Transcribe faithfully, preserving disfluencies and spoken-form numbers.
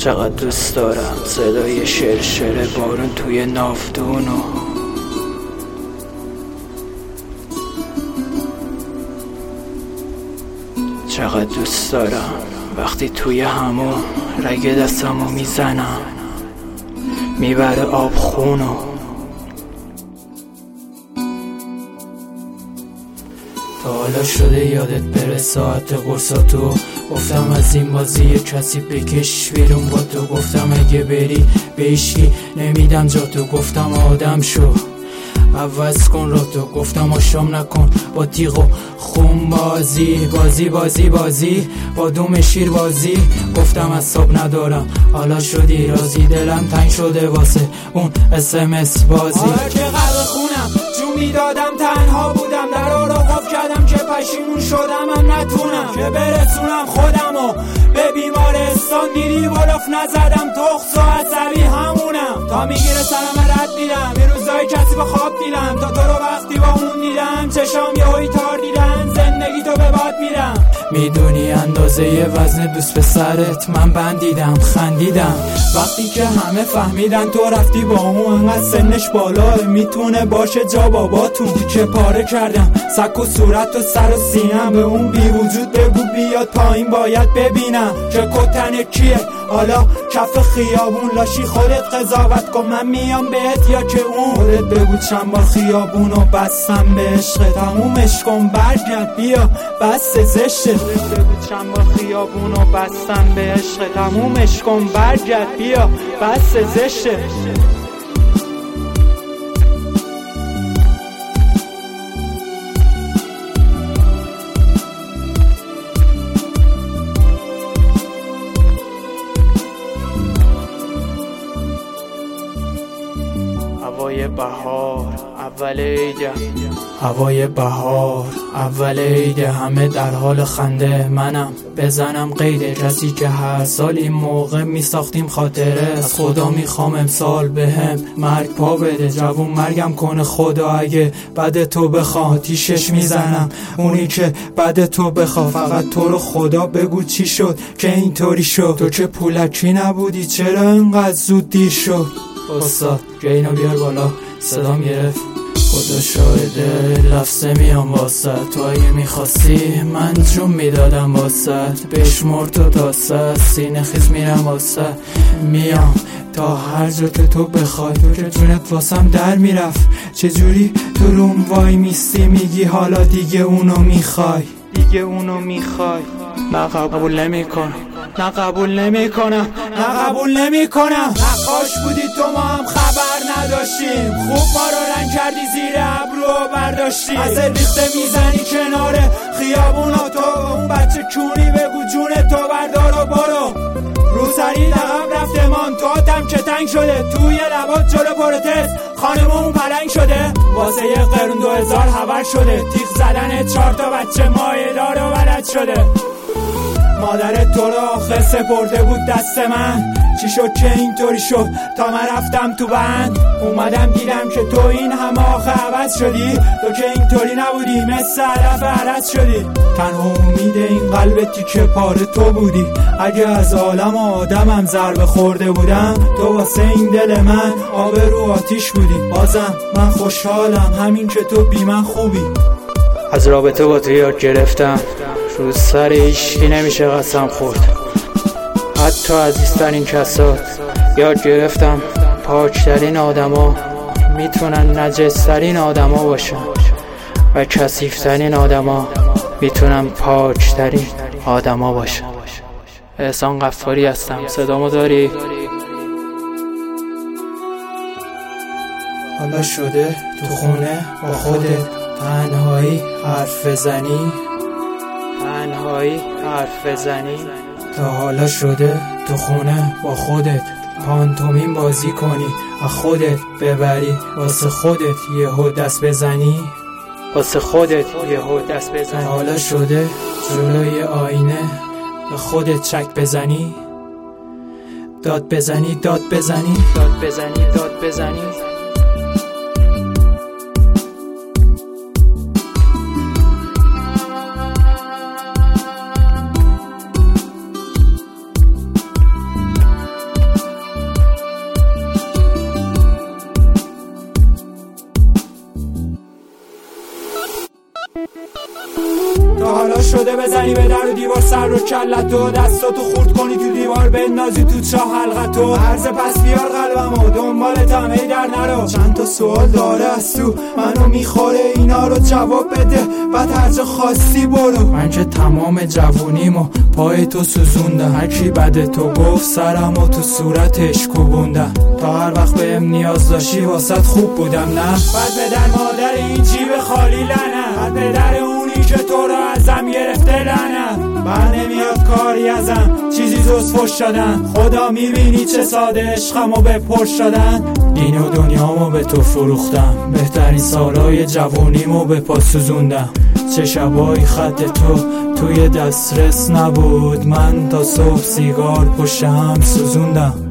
چقدر دوست دارم صدای شرشر بارون توی ناودونو. چقدر دوست دارم وقتی توی همون رگ دستمو میزنم میبره آب خونو. تا حالا شده یادت بره ساعت قرصاتو؟ گفتم از این بازی کسی بکش بیرون با تو. گفتم اگه بری به هیچکی نمیدم جا تو. گفتم آدم شو عوض کن رو تو. گفتم آشام نکن با تیغ و خون بازی بازی بازی بازی با دوم شیر بازی. گفتم اصاب ندارم حالا شدی رازی. دلم تنگ شده واسه اون اس ام اس بازی. حالا که غرق خونم جون میدادم تنها بودم. درا رو قفل کردم که پشیمون شدم من نتونم که برسونم خودمو به بیمارستان. دیدی بلوف نزدم تخص و عصبی همونم تا میگیره سرم رد میدم. این روزای کسی به خواب دیدم تا تو رو وقتی با اون دیدم چشام یهویی تار دیدن. زندگی تو به باد میرم. میدونی اندازه وزن دوست پسرت من بندیدم خندیدم وقتی که همه فهمیدن تو رفتی با اون. انقدر سنش بالاه میتونه باشه جا باباتون. که پاره کردم سک و صورت و سر و سینم. به اون بی وجود بگو بیاد پایین باید ببینم که کتن کیه. حالا کف خیابون لاشی خودت قضاوت کن. من میام بهت یا که اون؟ خودت بگو چند بار خیابونو بستم به عشق. تمومش کن برگرد بیا بس زشته. خودت بگو چند بار خیابونو بستم به عشق. تمومش کن برگرد بیا بس زشته. هوای بهار اول عیده، هوای بهار اول عیده، همه در حال خنده منم بزنم قیده. کسی که هر سال این موقع می ساختیم خاطره، از خدا میخوام امسال به هم مرگ پا بده. جوون مرگم کنه خدا اگه بعد تو بخواه تیشش میزنم اونی که بعد تو بخواه. فقط تو رو خدا بگو چی شد که اینطوری شد. تو که پولکی نبودی چرا اینقدر زود دیر شد؟ استاد اینو بیار بالا صدام گرفت. خدا شاهده لفظه میام واسد. تو اگه میخواستی من جون میدادم واسد. بشمر تو تا سد سینه خیز میرم واسد. میام تا هر جا که تو بخوای. تو که جونت واسم در میرفت چجوری تو روم وای میستی میگی حالا دیگه اونو میخوای. دیگه اونو میخوای. نه قبول نمی کنم، نه قبول نمی کنم، نه قبول نمی کنم. نقاش بودی تو ما هم خبر نداشتیم. خوب ما رو رنگ کردی زیر ابرو برداشتی. از ریخته میزنی کنار خیابونا تو. اون بچه کونی بگو جون تو بردار و برو. روسری لقب رفته مان تو آتم که تنگ شده. توی لبات جلو پروتست خانمون پلنگ شده. واسه یه قرون دو هزار خبر شده. تیغ زدن چهار تا بچه مایه دار و ولد شده. مادرت تو رو آخه سپرده بود دست من. چی شد که اینطوری شد تا من رفتم تو بند. اومدم دیدم که تو این همه آخه عوض شدی. تو که اینطوری نبودی مثل علف عرض شدی. تنها امید این قلب تیکه پاره تو بودی. اگه از عالم و آدمم ضربه خورده بودم تو واسه این دل من آب رو آتیش بودی. بازم من خوشحالم همین که تو بی من خوبی. از رابطه با تو یاد گرفتم رو سر هیچکی نمیشه قسم خورد. حتی عزیزترین کسات یاد گرفتم پاکترین آدما میتونن نجسترین آدما باشن و کثیفترین آدما میتونن پاکترین آدما باشن. احسان غفاری هستم. صدامو داری؟ حالا شده تو خونه با خودت تنهایی حرف بزنی، تنهایی حرف بزنی. تا حالا شده تو خونه با خودت پانتومین بازی کنی، از خودت ببری واسه خودت یهو دست بزنی، واسه خودت یهو دست بزنی. حالا شده جلوی آینه به خودت چک بزنی، داد بزنی داد بزنی داد بزنی داد بزنی. تا حالا شده بزنی به در و دیوار سر رو کلتو، دستاتو خورد کنی تو دیوار بندازی تو چاه حلقتو. عرض پس بیار قلبمو دنبالتم هی در نرو. چند تا سوال داره از تو منو میخوره، اینا رو جواب بده بعد هر جا خواستی برو. من که تمام جوونیمو پای تو سوزوندم، هرکی بده تو گفت سرمو تو صورتش کوبوندم. تا هر وقت بهم نیاز داشتی واسط خوب بودم نه؟ بعد به در مادر این جیب خالی لنه، بعد به در اونی که تو رو ازم گرفته لنه. بر نمیاد کاری ازم چیزی جز فش شدن، خدا میبینی چه ساده عشقمو به پشت شدن. دین و دنیامو به تو فروختم، بهترین سالای جوونیمو به پا سوزوندم. چه شبایی خط تو توی دسترس نبود، من تا صبح سیگار پشت هم سوزوندم.